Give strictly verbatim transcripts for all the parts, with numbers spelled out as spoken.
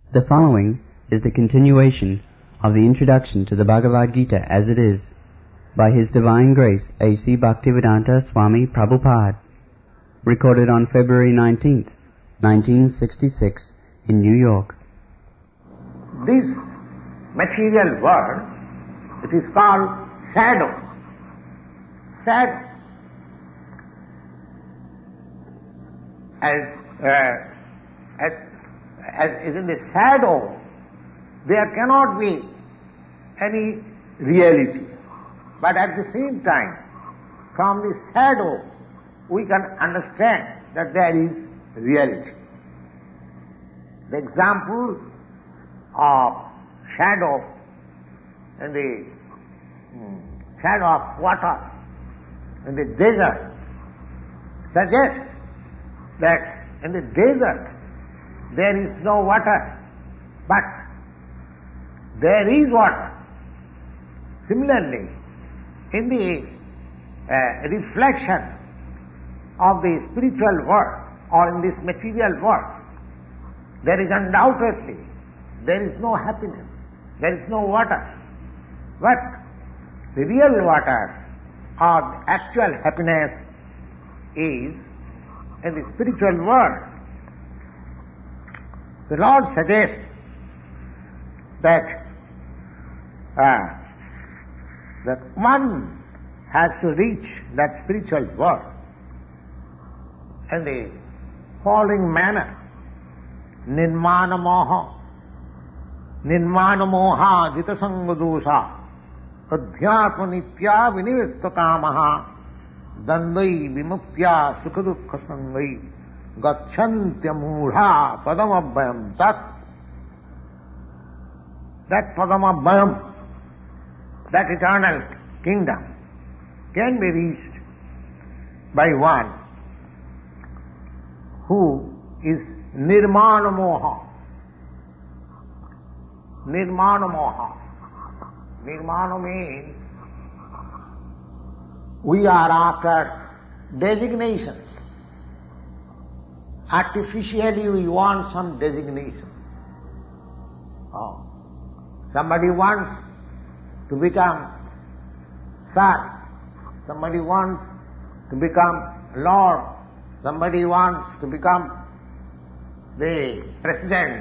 The following is the continuation of the introduction to the Bhagavad Gita as it is, by His Divine Grace A C Bhaktivedanta Swami Prabhupada, recorded on February nineteenth, nineteen sixty-six, in New York. This material world, it is called shadow. Shadow. As, uh, as, as is in the shadow, there cannot be any reality. But at the same time, from the shadow, we can understand that there is reality. The example of shadow in the hmm, shadow of water in the desert suggests that in the desert there is no water, but there is water. Similarly, in the uh, reflection of the spiritual world or in this material world, there is undoubtedly, there is no happiness, there is no water. But the real water or the actual happiness is in the spiritual world. The Lord suggests that uh, that one has to reach that spiritual world in the following manner. Nirmana moha, nirmana moha jita sangadosha, adhyatma nitya vinivista kamaha, dandai vimuktya sukadukha sangai, gacchantya mudha padamabhayam tat. That padamabhayam, that eternal kingdom, can be reached by one who is nirmana moha. Nirmana moha. Nirmana means we are after designations. Artificially we want some designation. Oh. Somebody wants to become Sar. Somebody wants to become Lord. Somebody wants to become the president.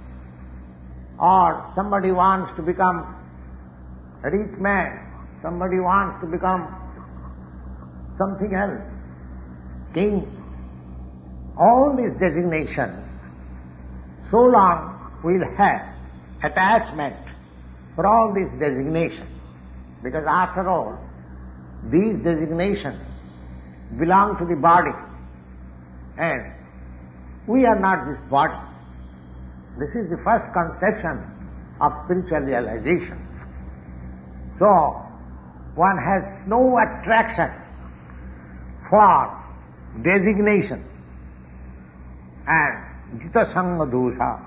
Or somebody wants to become a rich man. Somebody wants to become something else. King. All these designations, so long we'll have attachment for all these designations. Because after all, these designations belong to the body. And we are not this body. This is the first conception of spiritual realization. So, one has no attraction for designation and jita sanga dosha.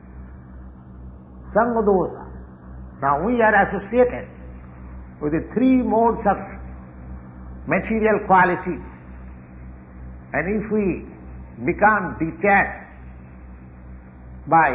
Sanga dosha. Now we are associated with the three modes of material qualities. And if we become detached by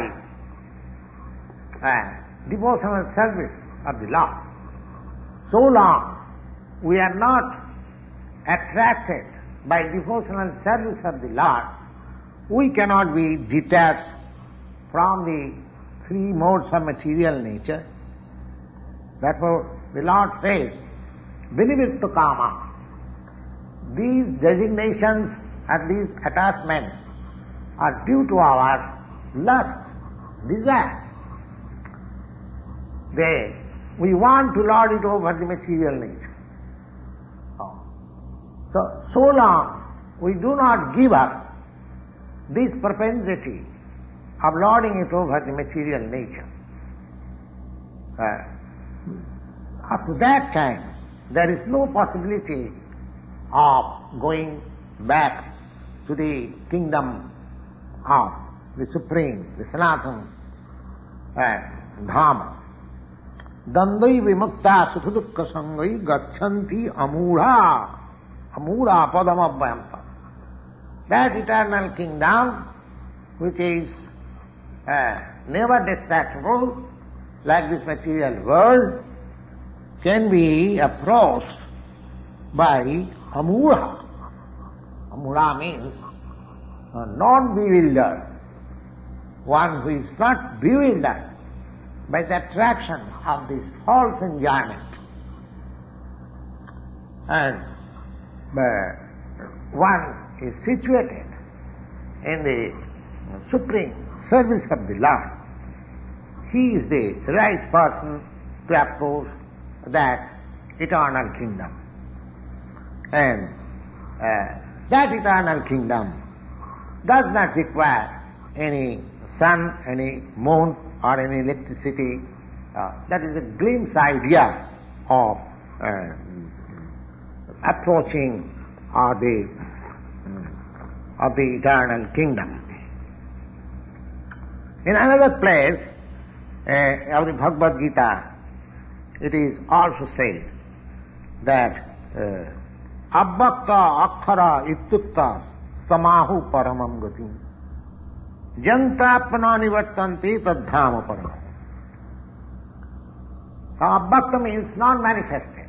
uh, devotional service of the Lord, so long we are not attracted by devotional service of the Lord, we cannot be detached from the three modes of material nature. Therefore, the Lord says, Vinivittu kama. These designations and these attachments are due to our lust, desire. They, we want to lord it over the material nature. Oh. So, so long we do not give up this propensity of lording it over the material nature. Uh, up to that time, there is no possibility of going back to the kingdom of the Supreme, the Sanatana uh, Dhamma. Dandai vimukta sukha sangai gacchanti amudha, amudha padamabhyam. That eternal kingdom which is uh, never destructible, like this material world, can be approached by amura. Amura means uh, non-bewildered, one who is not bewildered by the attraction of this false enjoyment. And uh, one is situated in the supreme service of the Lord. He is the right person to approach that eternal kingdom. And uh, that eternal kingdom does not require any sun, any moon, or any electricity. Uh, that is a glimpse idea of uh, approaching or the uh, of the eternal kingdom. In another place uh, of the Bhagavad Gita, it is also said that abbakta akkhara ittukta samahu paramam gati jantapana nivartanti tadhama paramam. So abbakta means non-manifested.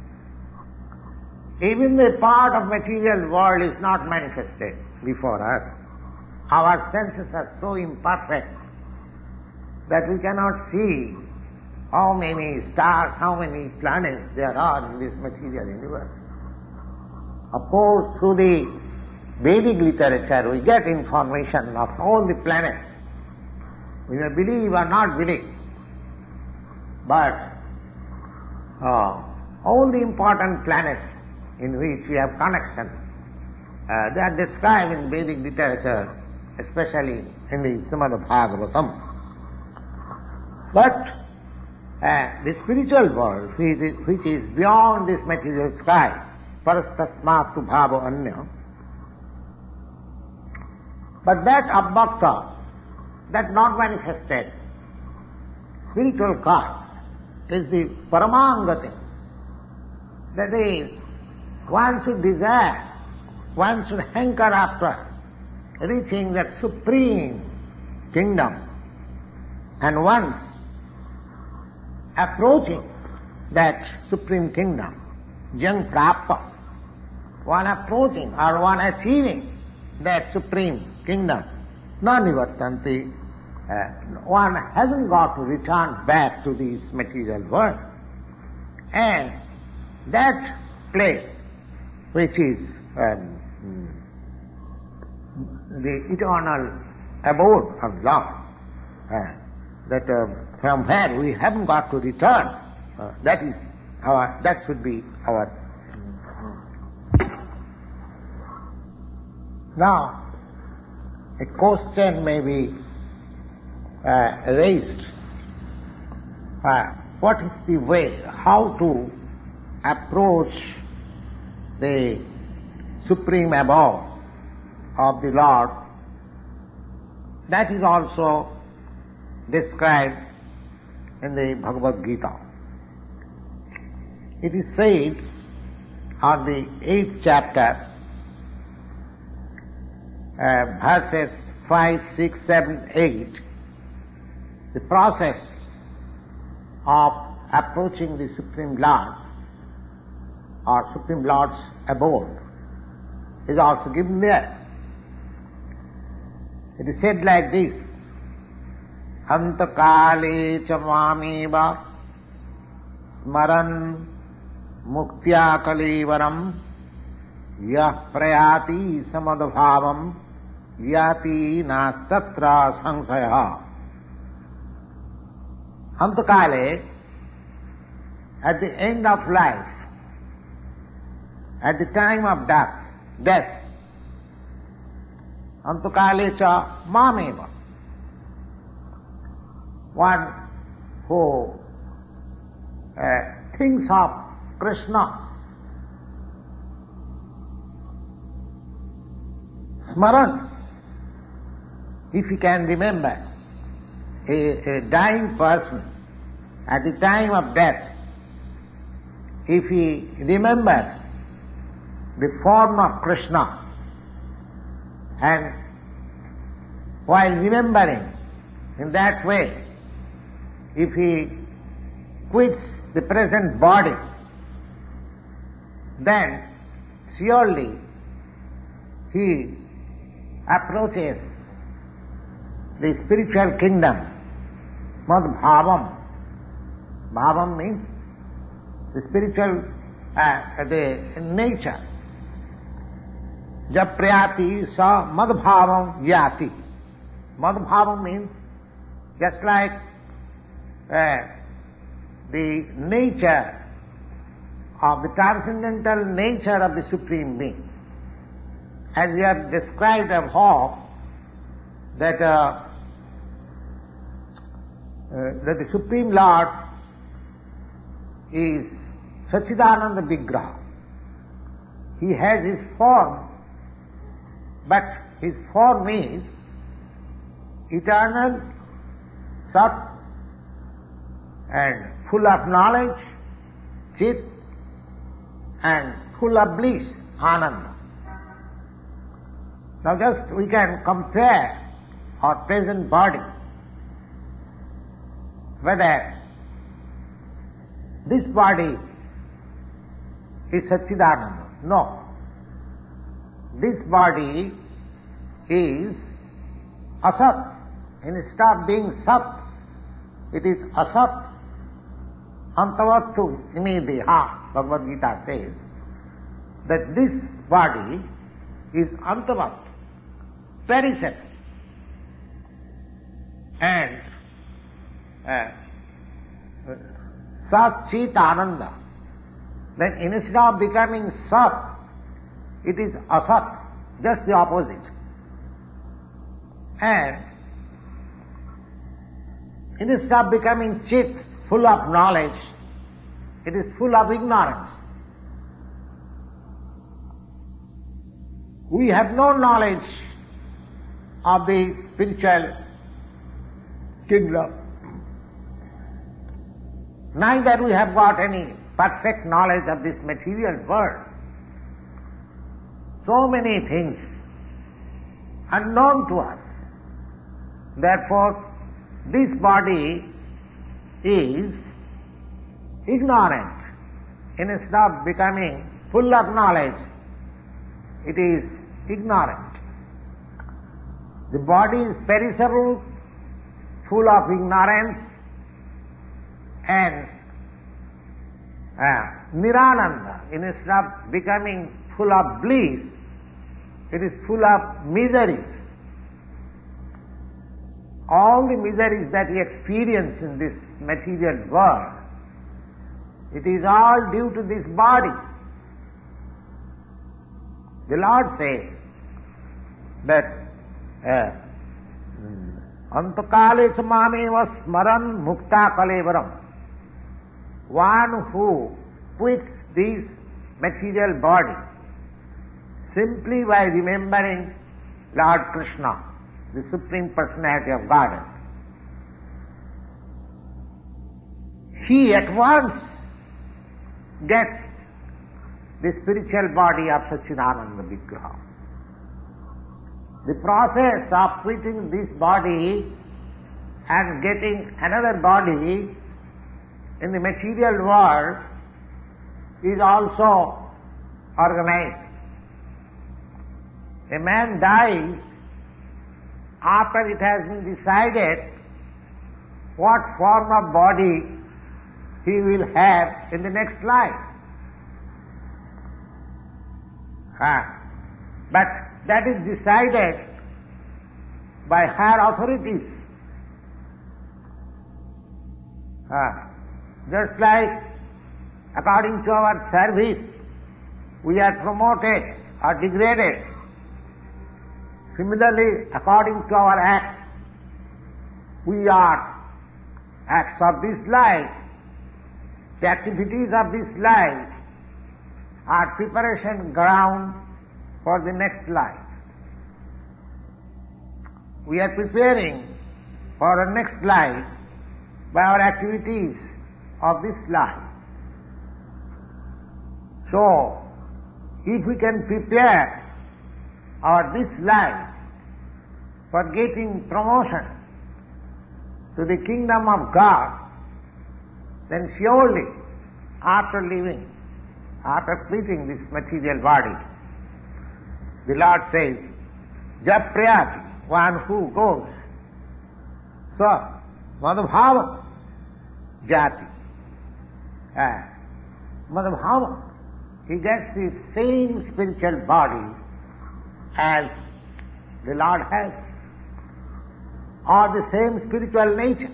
Even the part of material world is not manifested before us. Our senses are so imperfect that we cannot see how many stars, how many planets there are in this material universe. Of course, through the Vedic literature we get information of all the planets. We may believe or not believe, but uh, all the important planets in which we have connection, uh, they are described in Vedic literature, especially in the Srimad Bhagavatam. But uh, the spiritual world, which is, which is beyond this material sky, parastasmatu bhava anya, but that abbakta, that not manifested spiritual God, is the paramangati. That is, one should desire, one should hanker after reaching that supreme kingdom, and once approaching that supreme kingdom, jang prapta, one approaching or one achieving that supreme kingdom, non-nivartanti, uh, one hasn't got to return back to this material world. And that place, which is um, the eternal abode of Lord, uh, that uh, from where we haven't got to return, uh, that is our, that should be our. Now, a question may be uh, raised. Uh, what is the way, how to approach the supreme abode of the Lord? That is also described in the Bhagavad Gita. It is said on the eighth chapter, uh, verses five, six, seven, eight, the process of approaching the Supreme Lord or Supreme Lord's abode is also given there. It is said like this: Antakale cha mameva smaran muktya kalevaram yah prayati samadbhavam yati nastatra sangsaya. Antakale, at the end of life, at the time of death, death, Antakale cha mameva, one who uh, thinks of Krishna, smaran, if he can remember, a, a dying person at the time of death, if he remembers the form of Krishna, and while remembering In that way, if he quits the present body, then surely he approaches the spiritual kingdom. Mad bhavam. Bhavam means the spiritual, uh, the nature. Jab prayati sa mad bhavam yati. Mad bhavam means just like uh, the nature of the transcendental nature of the Supreme Being. As we have described above, that, uh, uh, that the Supreme Lord is Satchidananda Vigraha. He has his form, but his form is eternal, Sat, and full of knowledge, Chit, and full of bliss, Ananda. Now just we can compare our present body, whether this body is Satchidananda. No. This body is Asat. Instead of being Sat, it is Asat. Antavatu imideha, Bhagavad Gita says, that this body is Antavat, perishable. And uh, Sat Chit Ananda. Then instead of becoming Sat, it is Asat, just the opposite. And instead of becoming Chit, full of knowledge, it is full of ignorance. We have no knowledge of the spiritual kingdom. Neither we have got any perfect knowledge of this material world. So many things unknown to us. Therefore, this body is ignorant. Instead of becoming full of knowledge, it is ignorant. The body is perishable, full of ignorance, and uh, nirananda. Instead of becoming full of bliss, it is full of miseries. All the miseries that we experience in this material world, it is all due to this body. The Lord says that antakale samameva smaran mukta kalevaram. One who quits this material body simply by remembering Lord Krishna, the Supreme Personality of Godhead, he at once gets the spiritual body of Satchidananda Vigraha. The process of quitting this body and getting another body in the material world is also organized. A man dies after it has been decided what form of body he will have in the next life. Ah, but that is decided by higher authorities. Ah, just like according to our service, we are promoted or degraded. Similarly, according to our acts, we are acts of this life. The activities of this life are preparation ground for the next life. We are preparing for the next life by our activities of this life. So, if we can prepare our this life for getting promotion to the kingdom of God, then surely after leaving, after quitting this material body, the Lord says, Japrayati, one who goes, so Madhubhava Jati, uh, Madhubhava, he gets the same spiritual body as the Lord has, or the same spiritual nature.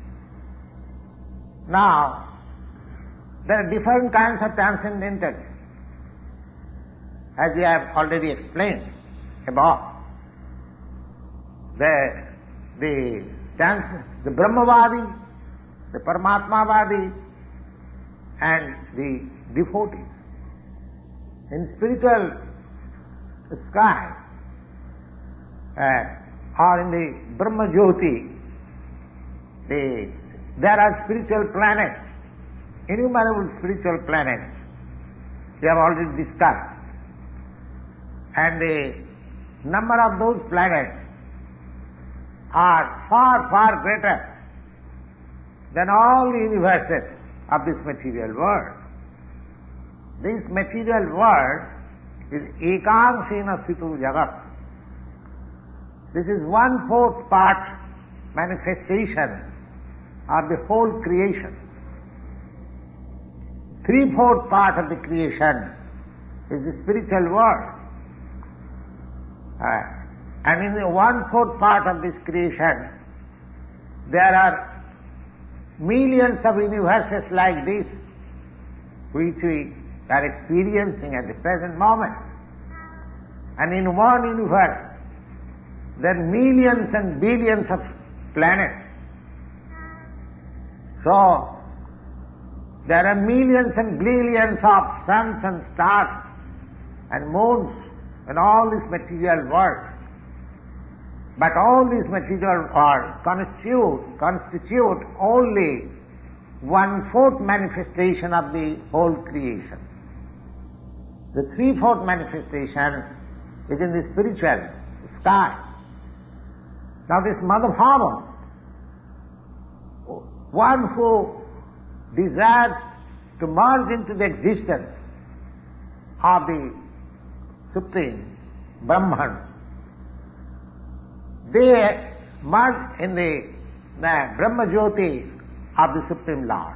Now, there are different kinds of transcendentals, as we have already explained above. The, the, trans, the Brahmavadi, the Paramatmavadi, and the devotees. In spiritual sky, uh, or in the Brahma Jyoti, the, there are spiritual planets, innumerable spiritual planets. We have already discussed. And the number of those planets are far, far greater than all the universes of this material world. This material world is ekangsena situ jagat. This is one-fourth part manifestation of the whole creation. Three-fourth part of the creation is the spiritual world. Uh, and in the one-fourth part of this creation, there are millions of universes like this, which we are experiencing at the present moment. And in one universe, there are millions and billions of planets. So, there are millions and billions of suns and stars and moons and all this material world. But all these material world constitute, constitute only one-fourth manifestation of the whole creation. The three-fourth manifestation is in the spiritual sky. Now this Madhubhava, one who desires to merge into the existence of the Supreme Brahman, they merge in the, the Brahma Jyoti of the Supreme Lord.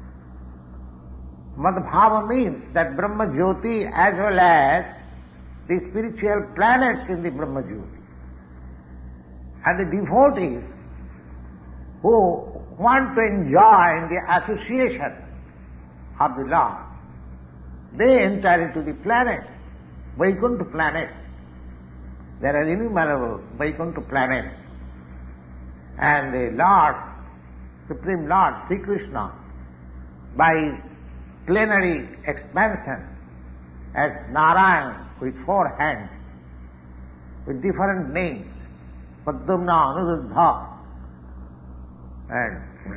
Madhubhava means that Brahma Jyoti as well as the spiritual planets in the Brahma Jyoti. And the devotees who want to enjoy the association of the Lord, they enter into the planets, Vaikuntha planets. There are innumerable Vaikuntha planets. And the Lord, Supreme Lord, Sri Krishna, by his plenary expansion as Narayan with four hands, with different names, Padmana, Anuruddha, and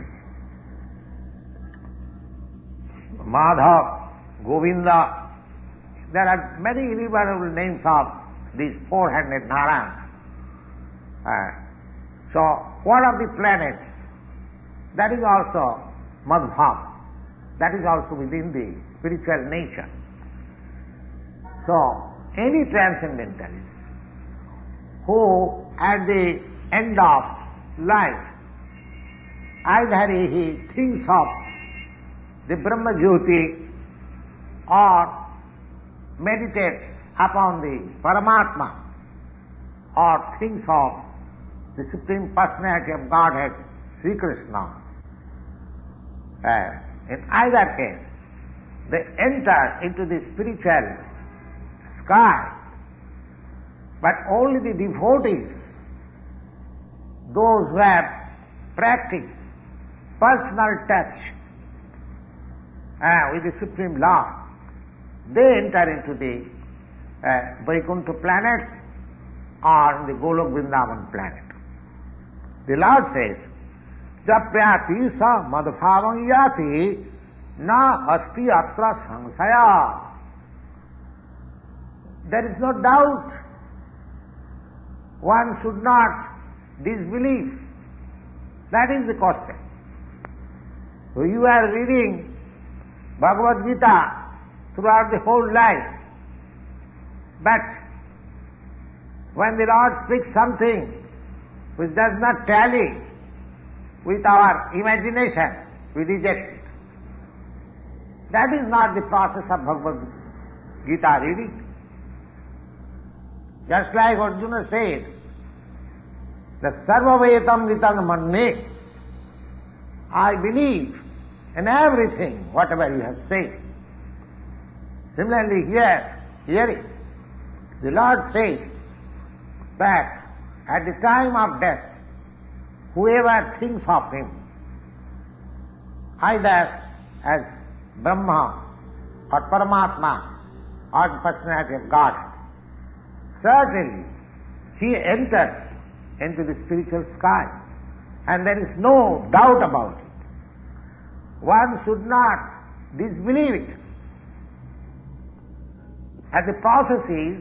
Madhav, Govinda. There are many innumerable names of these four-handed Narayan. Uh, so, one of the planets, that is also Madhubhava. That is also within the spiritual nature. So, any transcendentalist who at the end of life, either he thinks of the Brahma Jyoti or meditates upon the Paramatma or thinks of the Supreme Personality of Godhead, Sri Krishna. Uh, in either case, they enter into the spiritual sky, but only the devotees, those who have practiced personal touch uh, with the Supreme Lord, they enter into the uh, Vaikuntha planets or the Golok Vrindavan planet. The Lord says, Japyati sa madhubhavam yati na asti atra sangsaya. There is no doubt. One should not disbelieve That is the question. So you are reading Bhagavad Gita throughout the whole life, but when the Lord speaks something which does not tally with our imagination, we reject it. That is not the process of Bhagavad Gita reading. Just like Arjuna said, the Sarvavetam Nitan Manne, I believe in everything, whatever you have said. Similarly here, hearing, the Lord says that at the time of death, whoever thinks of Him, either as Brahma or Paramatma or the personality of God, certainly he enters into the spiritual sky, and there is no doubt about it. One should not disbelieve it. And the process is,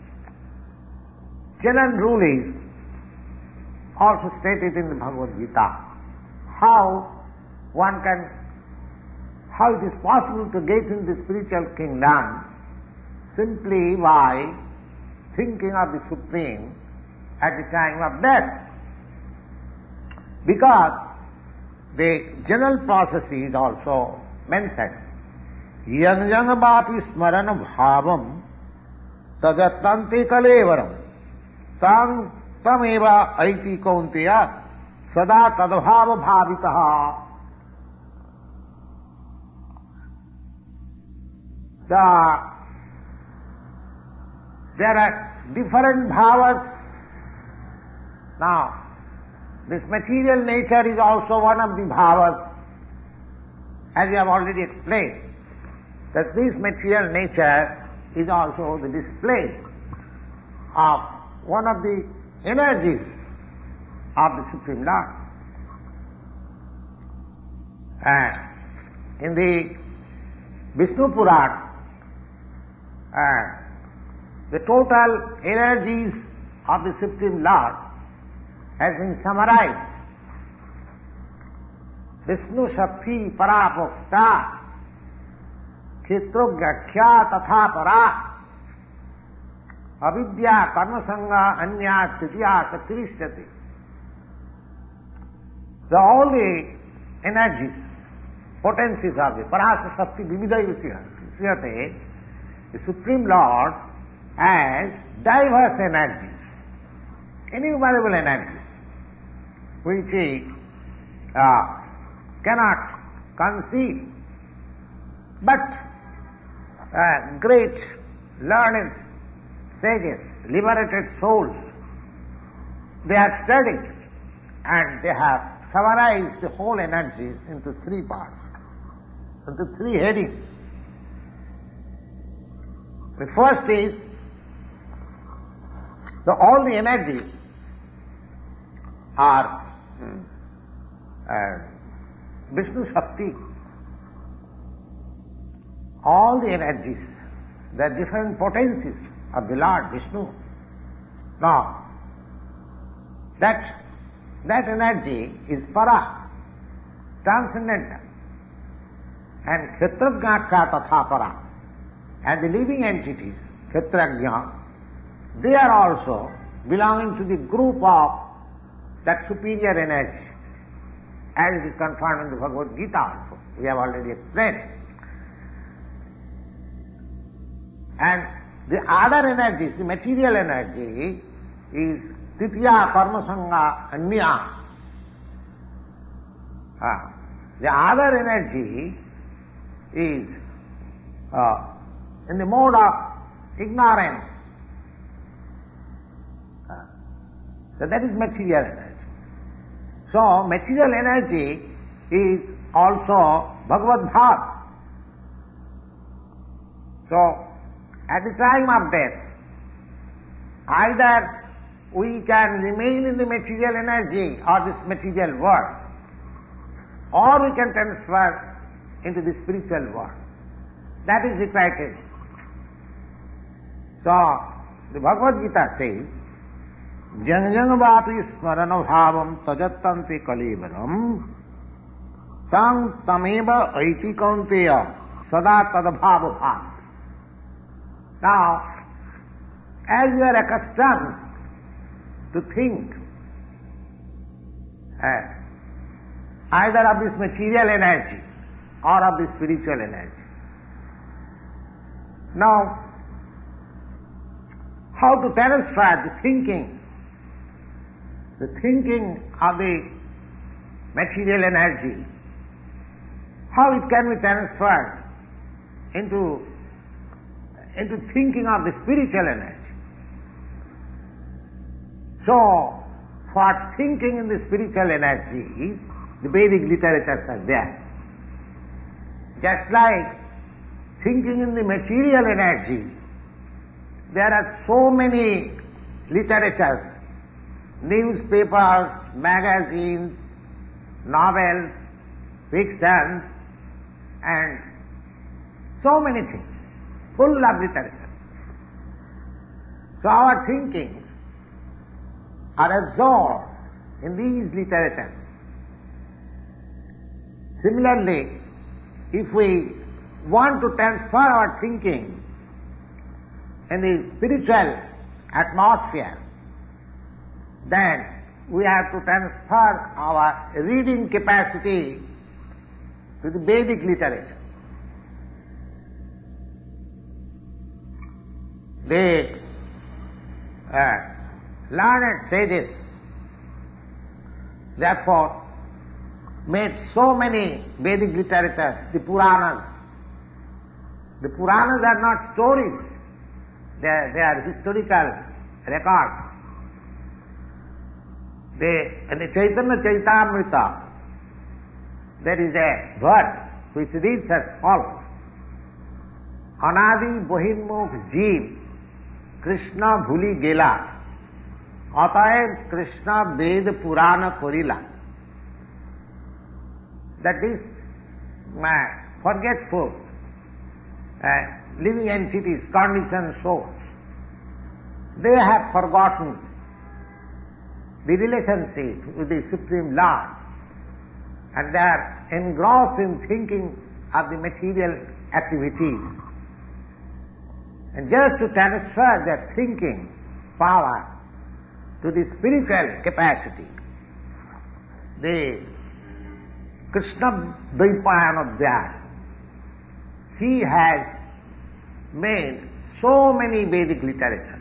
general rule is also stated in the Bhagavad Gita, how one can, how it is possible to get into the spiritual kingdom simply by thinking of the Supreme at the time of death. Because the general process is also mentioned. Yang yang vapi smarana bhavam tajatanti kalevaram tam tameva aiti kaunteya sada tadbhava bhavitaha. The, there are different bhavas. Now, this material nature is also one of the bhavas, as we have already explained, that this material nature is also the display of one of the energies of the Supreme Lord. And in the Vishnu Purana, uh, the total energies of the Supreme Lord has been summarized. Vishnu Shakti Parapokta Chitrugyakhya Tatha Para Avidya Karmasanga Anya Sthitiya Saktirishyati. So all the energies, potencies of the Parasa Shakti Vividha Yusyate, the Supreme Lord has diverse energies, innumerable energies, which he uh, cannot conceive. But uh, great learned sages, liberated souls, they have studied and they have summarized the whole energies into three parts, into three headings. The first is, so all the energies are uh, Vishnu Shakti. All the energies, the different potencies of the Lord Vishnu. Now, that, that energy is para, transcendental. And Kshetrajna tatha para. And the living entities, Kshetrajna, they are also belonging to the group of that superior energy, as it is confirmed in the Bhagavad Gita also. We have already explained. And the other energies, the material energy, is Titiya Karmasanga Anya. Ah, the other energy is uh, in the mode of ignorance. Ah, so that is material energy. So material energy is also Bhagavad Bhav. So at the time of death, either we can remain in the material energy or this material world, or we can transfer into the spiritual world. That is the criteria. So the Bhagavad Gita says jang jang vapi smarana bhavam tajattanti kalivaram tang tameva aiti kaunteya sada tadbhava bhav. Now, as you are accustomed to think uh, either of this material energy or of the spiritual energy. Now, how to transfer the thinking, the thinking of the material energy, how it can be transferred into, into thinking of the spiritual energy. So, for thinking in the spiritual energy, the Vedic literatures are there. Just like thinking in the material energy, there are so many literatures, newspapers, magazines, novels, fictions, and so many things, full of literature. So our thinking are absorbed in these literatures. Similarly, if we want to transfer our thinking in the spiritual atmosphere, then we have to transfer our reading capacity to the Vedic literature. The uh, learned sages, therefore, made so many Vedic literatures, the Puranas. The Puranas are not stories, they are, they are historical records. They, in the Chaitanya Chaitamrita, there is a verse which reads as follows: Anadi Bohinmukh Jeev Krishna Bhuli Gela Ataev Krishna Ved Purana Korila. That is, uh, forgetful uh, living entities, conditioned souls, they have forgotten the relationship with the Supreme Lord, and they are engrossed in thinking of the material activities. And just to transfer their thinking power to the spiritual capacity, the Krishna Dvaipayana Vyas, he has made so many Vedic literatures.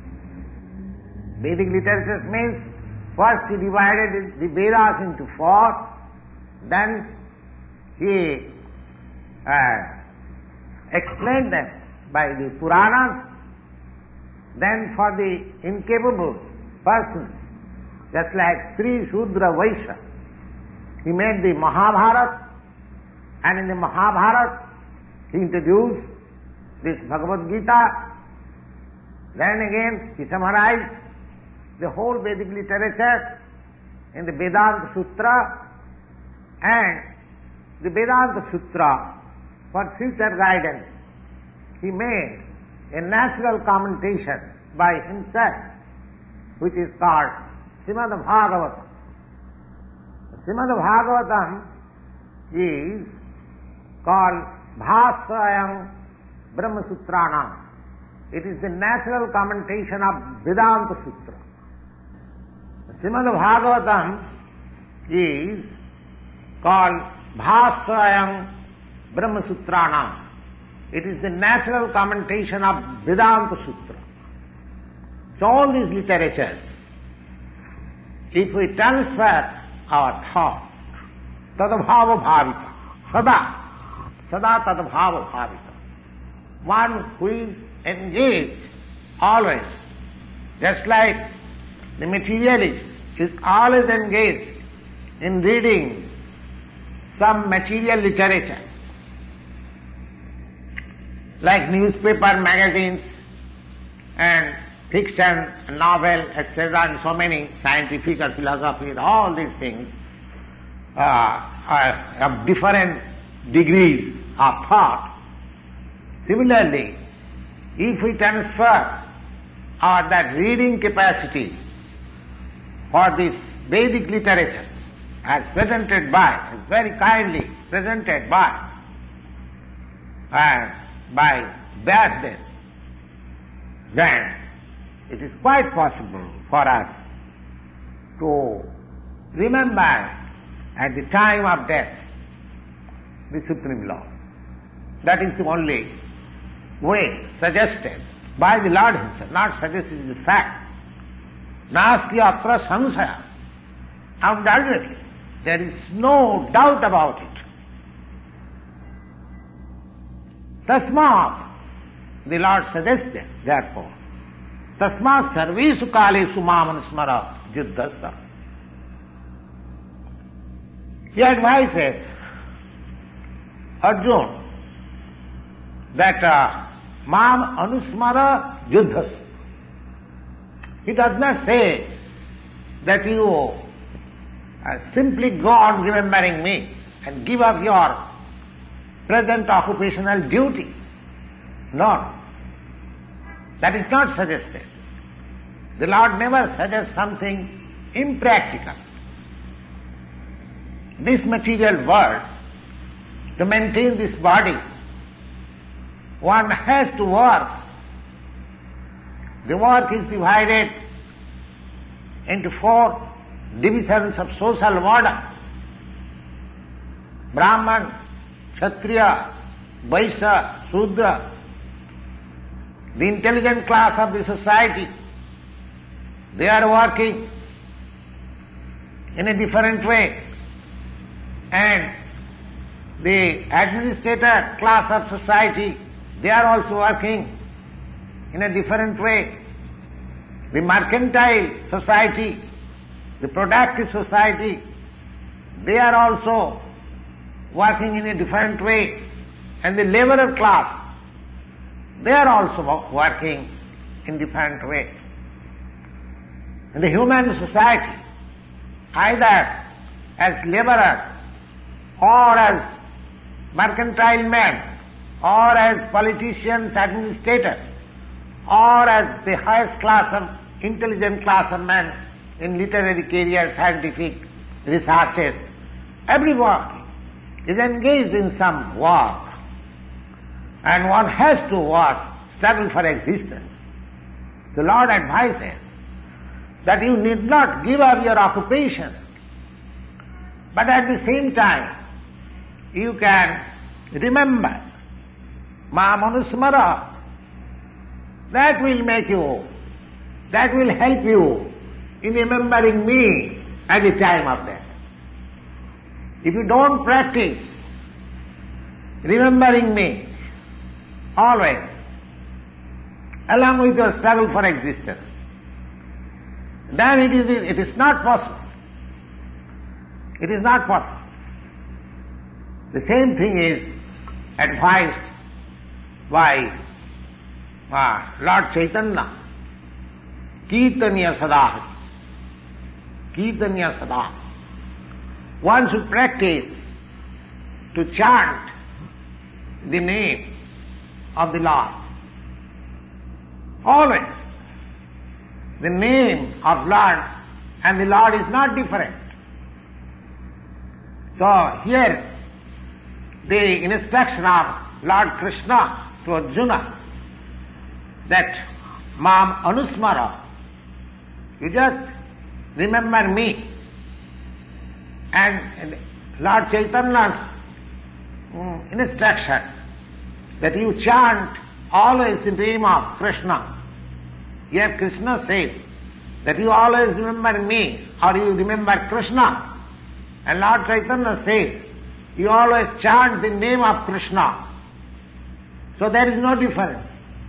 Vedic literatures means first he divided the Vedas into four, then he uh, explained them by the Puranas, then for the incapable persons, just like Sri Shudra Vaishya, he made the Mahabharata, and in the Mahabharata he introduced this Bhagavad Gita. Then again he summarized the whole Vedic literature in the Vedanta Sutra, and the Vedanta Sutra, for future guidance, he made a natural commentation by himself, which is called Srimad Bhagavatam. Srimad Bhagavatam is called Bhasayam Brahma Sutranam. It is the natural commentation of Vedanta Sutra. Srimad Bhagavatam is called Bhasayam Brahma Sutranam. It is the natural commentation of Vedanta Sutra. So all these literatures, if we transfer our thought, tadabhava bhavita, sada, sada tadabhava bhavita, one who is engaged always, just like the materialist is always engaged in reading some material literature, like newspaper, magazines, and fiction, novel, et cetera, and so many scientific or philosophy, all these things uh, are of different degrees of thought. Similarly, if we transfer our that reading capacity for this Vedic literature as presented by, as very kindly presented by, and by Vyasdev, then it is quite possible for us to remember at the time of death the Supreme Lord. That is the only way suggested by the Lord Himself, not suggested as a fact. Nasti atra samsaya. Undoubtedly, there is no doubt about it. Tasmat, the Lord suggested, therefore, tasmat sarvesu kalesu mamanusmara juddhasa. He advises Arjuna that uh, mam anusmara juddhasa. He does not say that you uh, simply go on remembering me and give up your present occupational duty. No. That is not suggested. The Lord never suggests something impractical. This material world, to maintain this body, one has to work. The work is divided into four divisions of social order. Brahman, Kshatriya, Vaishya, Sudra. The intelligent class of the society, they are working in a different way. And the administrator class of society, they are also working in a different way. The mercantile society, the productive society, they are also working in a different way. And the laborer class, they are also working in different way. In the human society, either as laborers or as mercantile men or as politicians, administrators, or as the highest class of intelligent class of men in literary career, scientific researches, everyone is engaged in some work. And one has to work, struggle for existence. The Lord advises that you need not give up your occupation, but at the same time you can remember Ma Manusmara. That will make you, that will help you in remembering me at the time of death. If you don't practice remembering me always, along with your struggle for existence, then it is, it is not possible. It is not possible. The same thing is advised by uh, Lord Chaitanya. Kirtanya Sada. Kirtanya Sada. One should practice to chant the name of the Lord. Always. The name of Lord and the Lord is not different. So here the instruction of Lord Krishna to Arjuna that Mam Anusmara, you just remember me. And Lord Chaitanya's instruction that you chant always in the name of Krishna. Here Krishna says that you always remember me or you remember Krishna. And Lord Chaitanya says you always chant the name of Krishna. So there is no difference.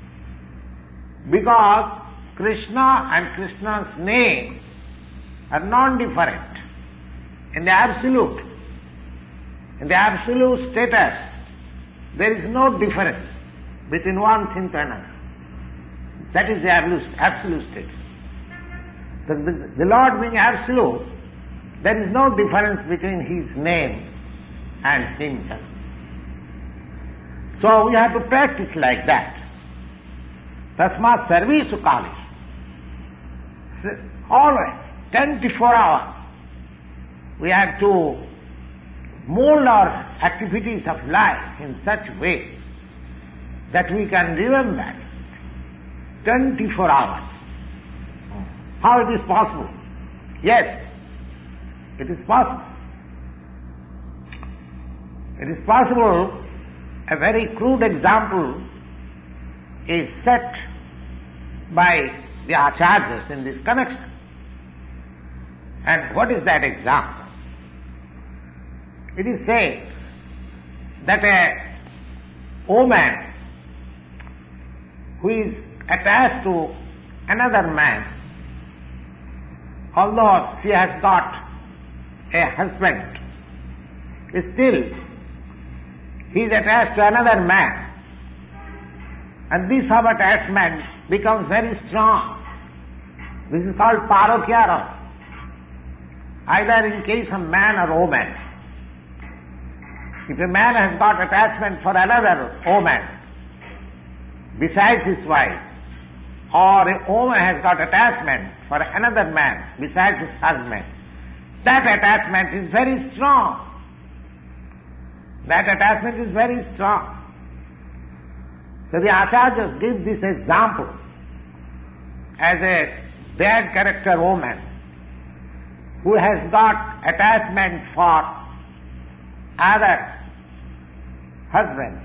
Because Krishna and Krishna's name are non-different. In the absolute, in the absolute status, there is no difference between one thing to another. That is the absolute, absolute status. The, the, the Lord being absolute, there is no difference between His name and Himself. So we have to practice like that. Tasmat sarvesu kalesu. Always, twenty-four hours we have to mold our activities of life in such way that we can remember twenty-four hours. How it is possible? Yes, it is possible. It is possible. A very crude example is set by the Acharyas in this connection. And what is that example? It is said that a woman who is attached to another man, although she has got a husband, still he is attached to another man, and this of attachment becomes very strong. This is called parokyara, either in case of man or woman. If a man has got attachment for another woman besides his wife, or a woman has got attachment for another man besides his husband, that attachment is very strong. That attachment is very strong. So the Acharyas give this example as a bad character woman who has got attachment for other husband.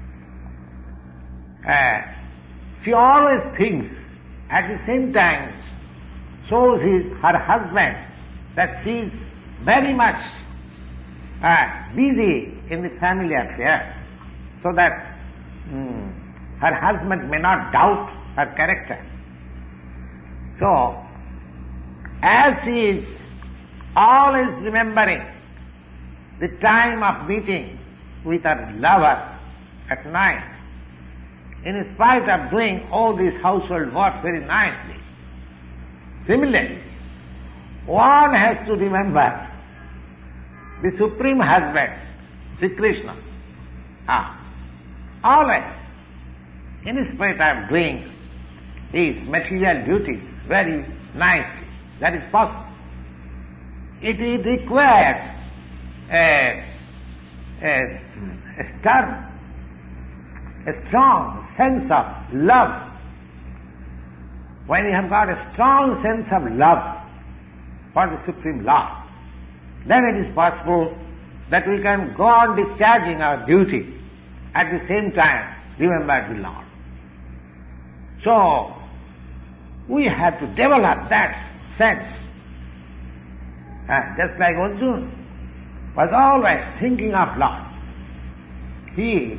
Uh, she always thinks, at the same time shows his, her husband that she is very much uh, busy in the family affair, so that mm, her husband may not doubt her character. So, as she is always remembering the time of meeting with her lover at night, in spite of doing all this household work very nicely, similarly, one has to remember the Supreme Husband, Sri Krishna. Ah, always, in spite of doing his material duties very nicely, that is possible. It, it requires a, a, a stern, a strong sense of love. When you have got a strong sense of love for the Supreme Lord, then it is possible that we can go on discharging our duty, at the same time remember the Lord. So, we have to develop that sense. Uh, just like Arjuna was always thinking of Lord. He,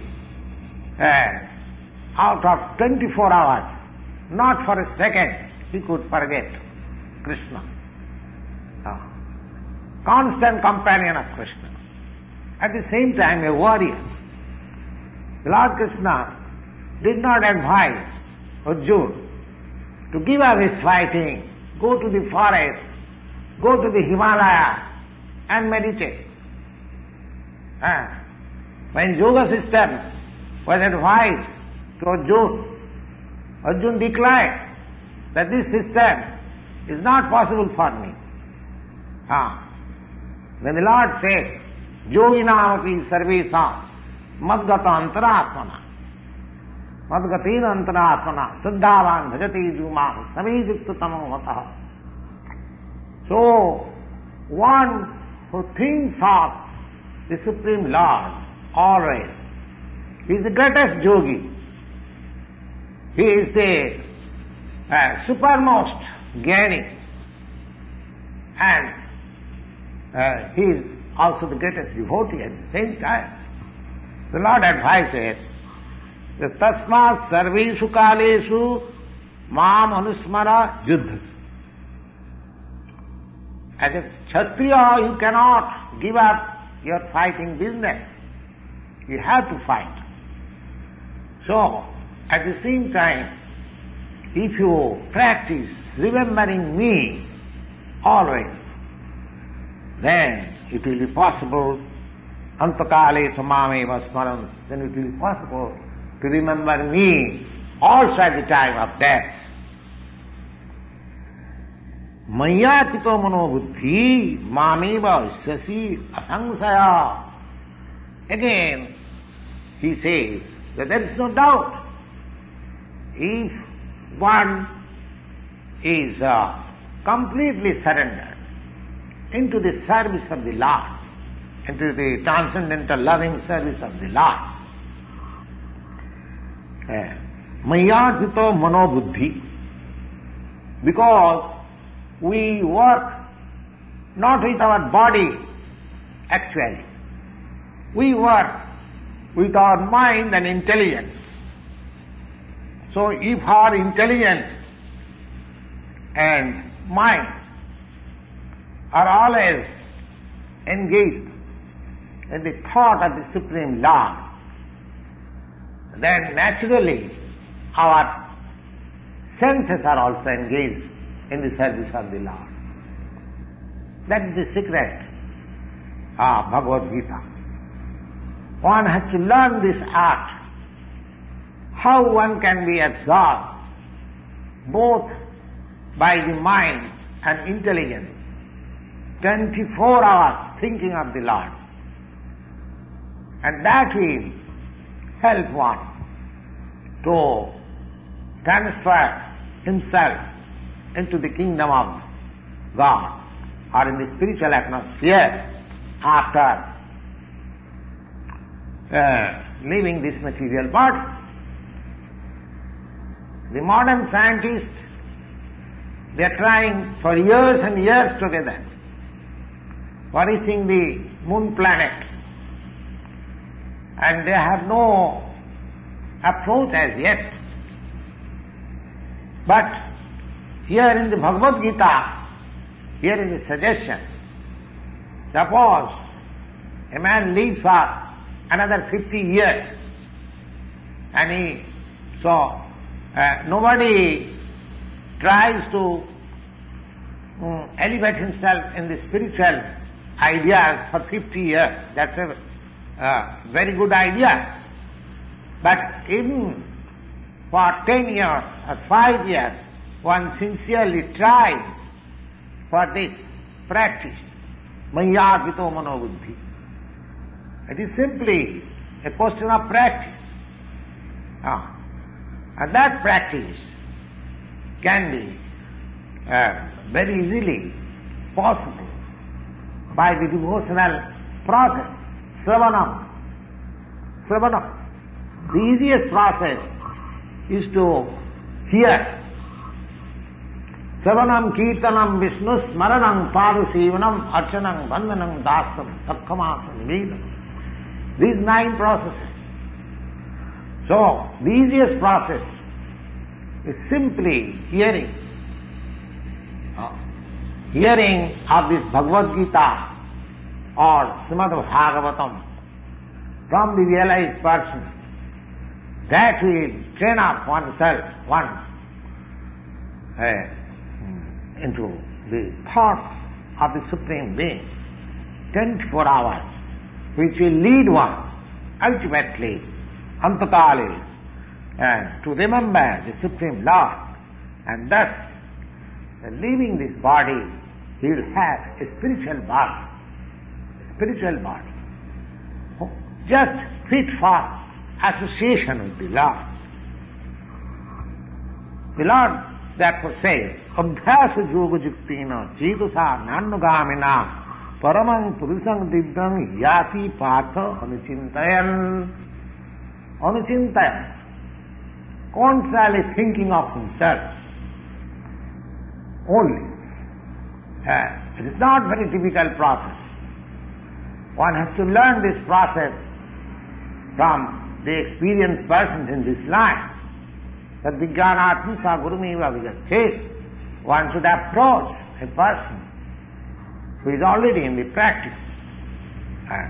uh, out of twenty-four hours, not for a second, he could forget Krishna. Uh, constant companion of Krishna. At the same time, a warrior. Lord Krishna did not advise Arjuna to give up his fighting, go to the forest, go to the Himalaya and meditate. Uh, when yoga system was advised to Arjuna, Arjuna declared that this system is not possible for me. Uh, when the Lord said, Yoginamapi sarvesam madgata antaratmana madgatina antaratmana siddhavan bhajati jumam samijuktatamam vatah. So, one who thinks of the Supreme Lord always, he is the greatest yogi. He is the uh, supermost jnani, and uh, he is also the greatest devotee at the same time. The Lord advises, tasmat sarveshu kaleshu mam anusmara yuddha. As a Kshatriya, you cannot give up your fighting business. You have to fight. So, at the same time, if you practice remembering me always, then it will be possible, antakale samameva smaran, then it will be possible to remember me also at the time of death. Mayatito mano buddhi mameva sasi asangsaya. Again, he says that there is no doubt. If one is uh, completely surrendered into the service of the Lord, into the transcendental loving service of the Lord, Mayatito mano buddhi, because we work not with our body actually, we work with our mind and intelligence. So if our intelligence and mind are always engaged in the thought of the Supreme Lord, then naturally our senses are also engaged in the service of the Lord. That is the secret of Bhagavad Gita. One has to learn this art, how one can be absorbed both by the mind and intelligence, twenty-four hours thinking of the Lord. And that will help one to transfer himself into the kingdom of God or in the spiritual atmosphere after uh, leaving this material body. The modern scientists, they are trying for years and years together for reaching the moon planet, and they have no approach as yet. But here in the Bhagavad Gita, here is a suggestion. Suppose a man lives for another fifty years, and he, so uh, nobody tries to um, elevate himself in the spiritual ideas for fifty years. That's a uh, very good idea. But even for ten years or five years, one sincerely tries for this practice, Mayatito mano buddhi. It is simply a question of practice. Ah. And that practice can be uh, very easily possible by the devotional process, Sravanam. Sravanam. The easiest process is to hear. Sravanam, Kirtanam, Vishnu, Smaranam, Parusevanam, Archanam, Vandanam, Dasam, Sakkhamasam, Vedam. These nine processes. So, the easiest process is simply hearing. Uh, hearing of this Bhagavad Gita or Srimad Bhagavatam from the realized person. That will train up oneself, one, uh, into the thoughts of the Supreme Being, twenty-four hours, which will lead one ultimately, antakali, uh, to remember the Supreme Lord, and thus, uh, leaving this body, he will have a spiritual body, a spiritual body, just fit for association with the Lord. The Lord therefore says, Abhyasa yoga juktina chetusa nannugamina paramang purusang divyang yati patha anuchintayan. Anuchintayan. Constantly thinking of himself only. Uh, it is not a very difficult process. One has to learn this process from the experienced persons in this life. That Vijnanatmasa Gurumeva Vijachet. One should approach a person who is already in the practice. Uh,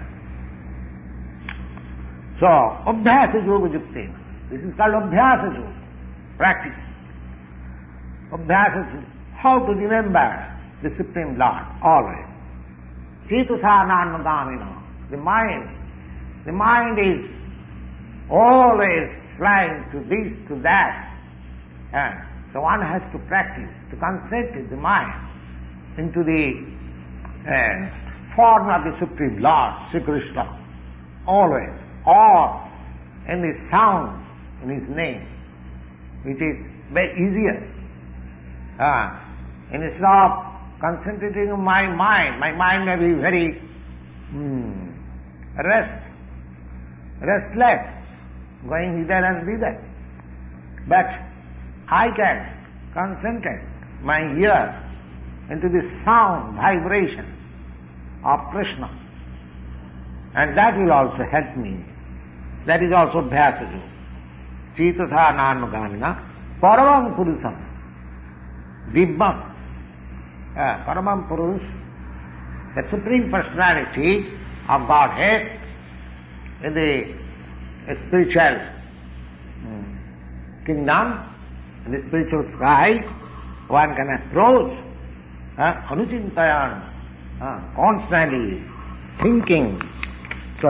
so, Abhyasa Yoga Juktena. This is called Abhyasa Yoga, practice. Abhyasa, how to remember the Supreme Lord always. Chetusa nanmagamina. The mind, the mind is always flying to this, to that. And so one has to practice, to concentrate the mind into the uh, form of the Supreme Lord, Sri Krishna, always, or in the sound in His name, which is very easier. Uh, instead of concentrating on my mind, my mind may be very hmm, rest, restless, going hither and thither. But I can concentrate my ear into the sound, vibration of Krishna. And that will also help me. That is also Bhyasaju. Chetatha Nanugamina Paramam Purusam Dibbam. Uh, Paramam Purus, the Supreme Personality of Godhead in the spiritual um, kingdom, in the spiritual sky, one can approach uh, Anuchintayan, uh, constantly thinking. So,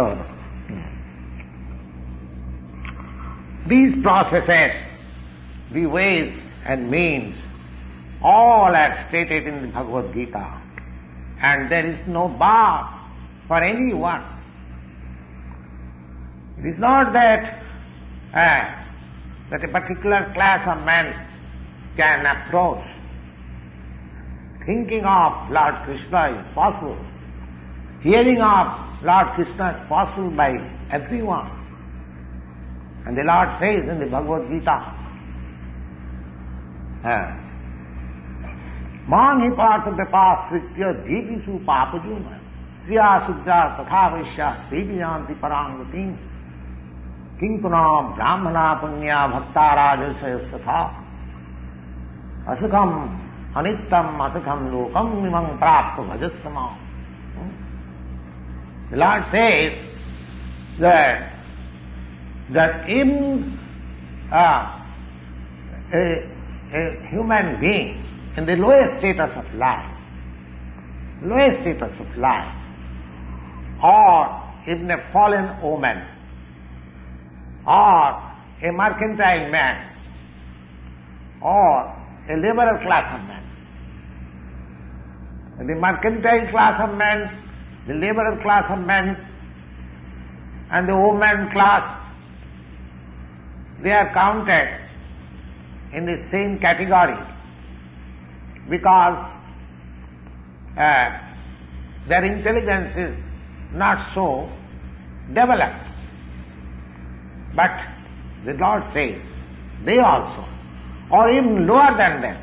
these processes, the ways and means, all are stated in the Bhagavad Gita, and there is no bar for anyone. It is not that uh, that a particular class of men can approach. Thinking of Lord Krishna is possible. Hearing of Lord Krishna is possible by everyone. And the Lord says in the Bhagavad Gita, Man hi partha vipasritya jivisu papajuna Sriya sudra tatha vaishya seviyanti parangatim Kinkunam brahmana punya bhakta rajasaya satha Asukam anittam asukam lokam imam prapta bhajasama. The Lord says that that in uh, a, a human being in the lowest status of life, lowest status of life, or even a fallen woman, or a mercantile man, or a liberal class of men. The mercantile class of men, the liberal class of men, and the woman class, they are counted in the same category because uh, their intelligence is not so developed. But the Lord says, they also, or even lower than them,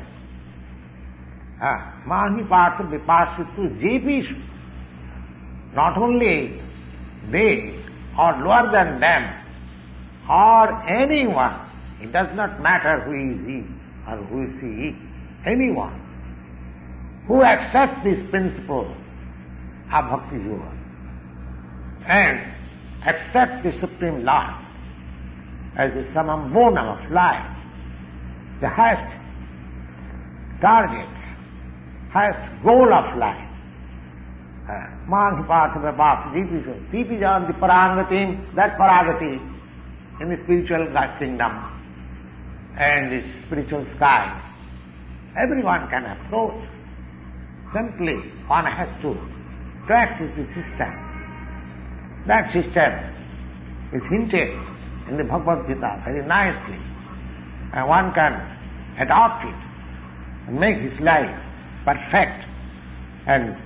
Mahi Partha Vipashitu Jepishu, not only they, or lower than them, or anyone, it does not matter who is he or who is he, anyone who accepts this principle of Bhakti Yoga and accepts the Supreme Lord as the summum bonum of life, the highest target, highest goal of life. Man hi partha vipashitu jipishu tipijanti parangatim, that paragati in the spiritual kingdom and the spiritual sky, everyone can approach. Simply one has to practice the system. That system is hinted in the Bhagavad Gita very nicely, and one can adopt it and make his life perfect and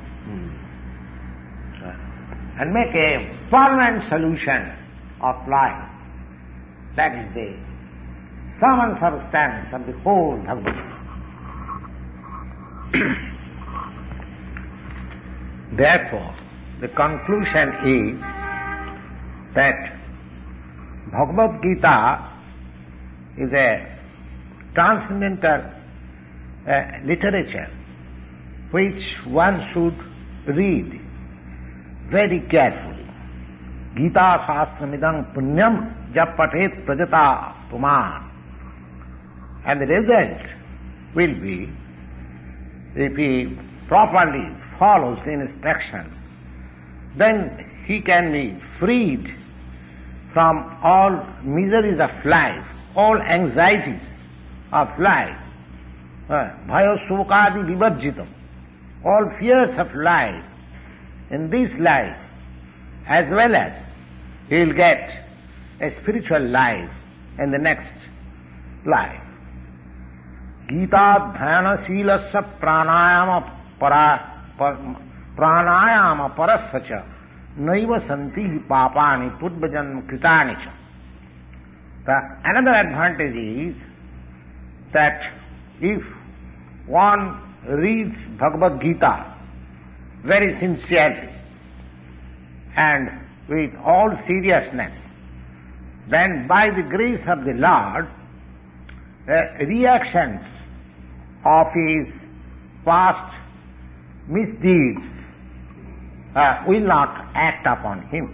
and make a permanent solution of life. That is the sum and substance of the whole Bhagavad Gita. Therefore, the conclusion is that Bhagavad Gita is a transcendental uh, literature which one should read very carefully. Gita Shastramidam Punyam Japatet Prajata Puman. And the result will be, if he properly follows the instructions, then he can be freed from all miseries of life, all anxieties of life. Bhaya Sokadi Vivarjitam. all fears of life in this life, as well as he will get a spiritual life in the next life. Gita dhyana silasya pranayama para pranayama parasya naiva santi papani purvajan kritani cha. Another advantage is that if one reads Bhagavad Gita very sincerely and with all seriousness, then by the grace of the Lord, uh, reactions of his past misdeeds uh, will not act upon him.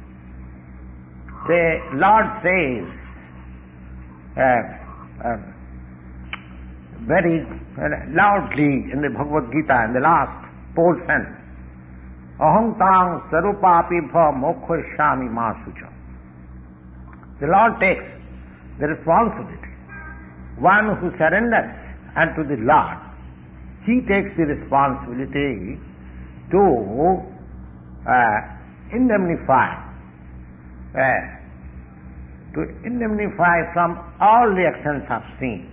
The Lord says uh, uh, very uh, loudly in the Bhagavad Gita, in the last portion, Aham tang sarupapi bha mokshaami masucha. The Lord takes the responsibility. One who surrenders unto the Lord, he takes the responsibility to uh, indemnify, uh, to indemnify from all reactions of sin.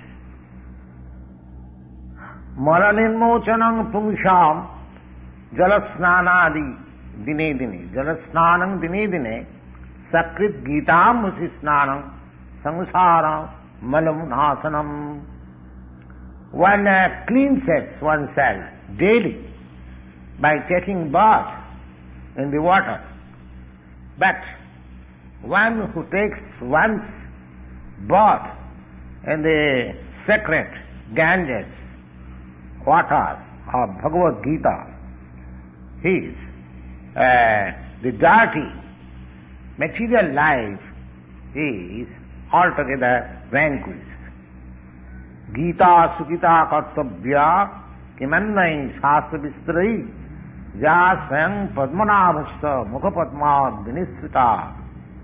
Maranirmochanam pumsham jalasnanadi dine dine. Jalasnanam dine dine. Sakrit gitam musi snanam samsaram malam nasanam. One uh, cleanses oneself daily by taking bath in the water. But one who takes one's bath in the sacred Ganges water of Bhagavad Gita, his uh, the dirty material life is altogether vanquished. Gita sukita kartabhya kimannai shastra vistrai ja swayam padmanabhasta mukhapadmad vinisrita.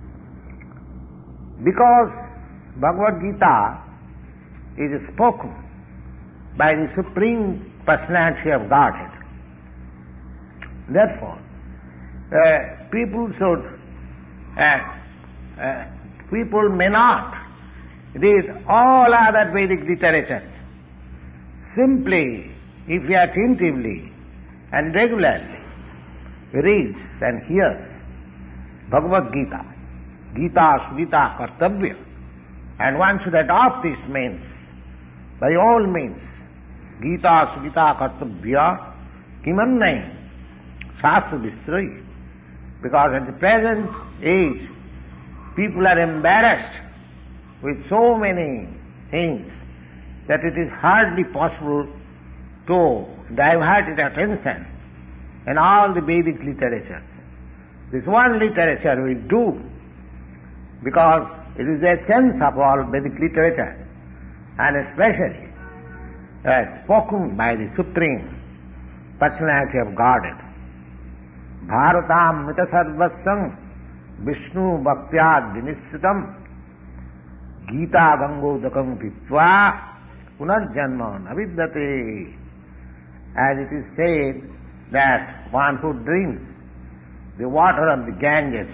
Because Bhagavad Gita is spoken by the Supreme Personality of Godhead, therefore uh, people should uh, uh, people may not read all other Vedic literatures. Simply, if he attentively and regularly reads and hears Bhagavad Gita, Gita Sugita Kartabhya, and one should adopt this means, by all means, Gita Sugita Kartabhya Kimannai Shastra Vistrai. Because at the present age, people are embarrassed with so many things that it is hardly possible to divert its attention in all the Vedic literature. This one literature will do, because it is the essence of all Vedic literature, and especially uh, spoken by the Supreme Personality of Godhead. Bharatam mita sarvasam Vishnu bhaktyad vinisritam Gita gangodakam pitva punarjanma navidyate. As it is said that one who drinks the water of the Ganges,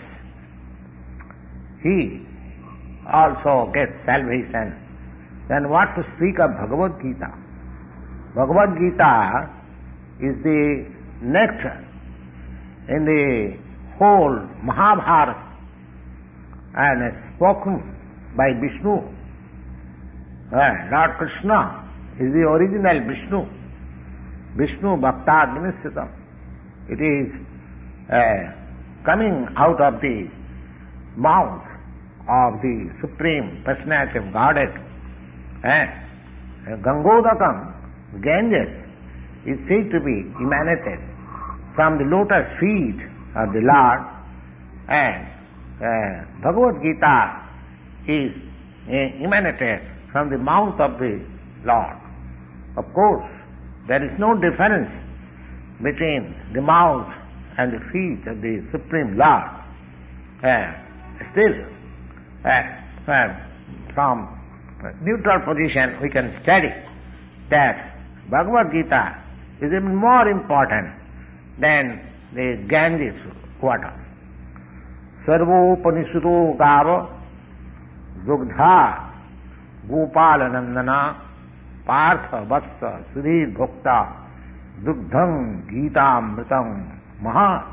he also gets salvation. Then what to speak of Bhagavad Gita? Bhagavad Gita is the nectar in the whole Mahabharata, and is spoken by Vishnu. Uh, Lord Krishna is the original Vishnu. Vishnu Bhaktad Vinisritam. It is uh, coming out of the mouth of the Supreme Personality of Godhead. Uh, Gangodakam, Ganges, is said to be emanated from the lotus feet of the Lord, and uh, Bhagavad Gita is uh, emanated from the mouth of the Lord. Of course, there is no difference between the mouth and the feet of the Supreme Lord. Uh, still, uh, uh, from neutral position we can study that Bhagavad Gita is even more important than the Ganges water. Sarvopanishado gava dugdha gopala nandana partha vatsa sudhir bhokta dugdham gita amritam maha.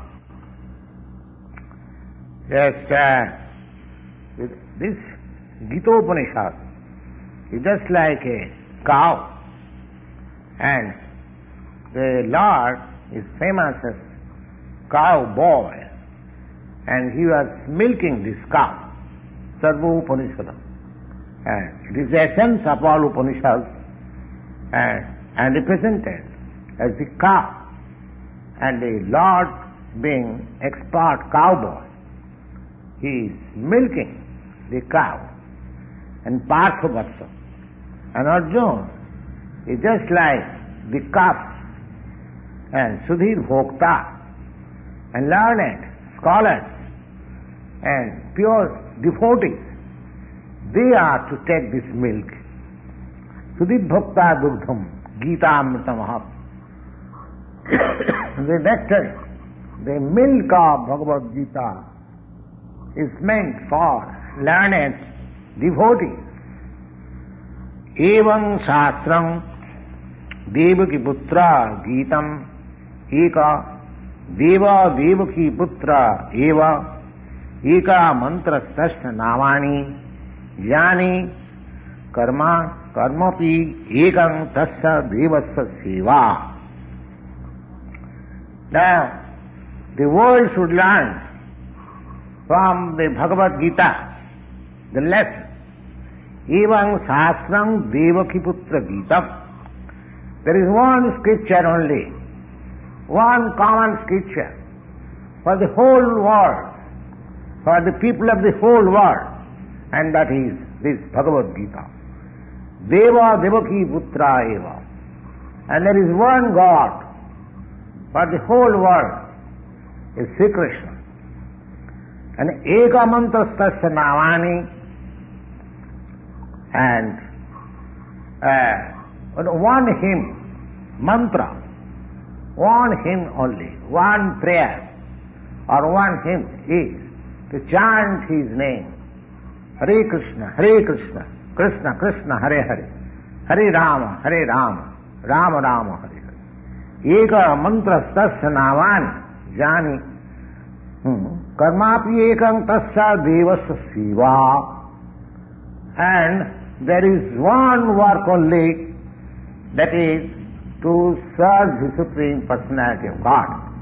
Yes, uh, this Gita Upanishad is just like a cow, and the Lord is famous as cow boy, and he was milking this cow, Sarva Upanishad. And it is the essence of all Upanishads, and, and represented as the cow, and the Lord being expert cowboy, he is milking the cow, and Partha Vatsa. And Arjuna is just like the calf, and Sudhir Bhokta, and learned scholars, and pure devotees. They are to take this milk. Sudhir Bhokta Dugdham Gita Amritam. The nectar, the milk of Bhagavad Gita is meant for learned devotees. Evam Shastram Devaki Putra Gitam Eka Deva Devaki Putra Eva Eka Mantra Stasna Navani Yani Karma Karmapi Ekam Tasya Devasya Seva. Now, the world should learn from the Bhagavad Gita the lesson. Evam Shastram Devaki Putra Gitam. There is one scripture only, one common scripture for the whole world, for the people of the whole world, and that is this Bhagavad Gita. Deva Devaki Putra Eva. And there is one God for the whole world, is Sri Krishna. And Eka Mantra Stasya Navani, and uh, one hymn, mantra, one hymn only, one prayer or one hymn is to chant his name. Hare Krishna, Hare Krishna, Krishna Krishna, Hare Hare, Hare Rama, Hare Rama, Rama Rama, Hare Hare. Eka mantra stasya navani, jani, hmm. karmapi ekam tasya devasya siva. And there is one work only, that is to serve the Supreme Personality of God.